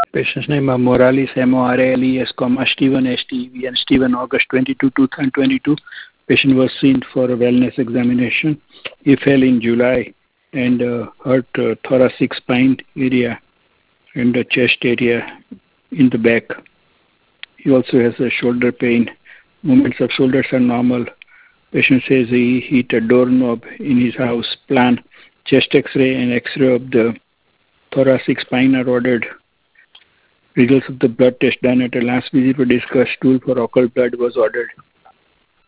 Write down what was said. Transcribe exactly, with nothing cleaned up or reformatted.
Patient's name are Morales, M O R A L E S, comma, Stephen, S T E V N, Stephen, August twenty-second, two thousand twenty-two. Patient was seen for a wellness examination. He fell in July and uh, hurt uh, thoracic spine area and the chest area in the back. He also has a shoulder pain. Movements of shoulders are normal. Patient says he hit a doorknob in his house. Plan chest X-ray and X-ray of the thoracic spine are ordered. Results of the blood test done at a last visit were discussed. Stool for occult blood was ordered.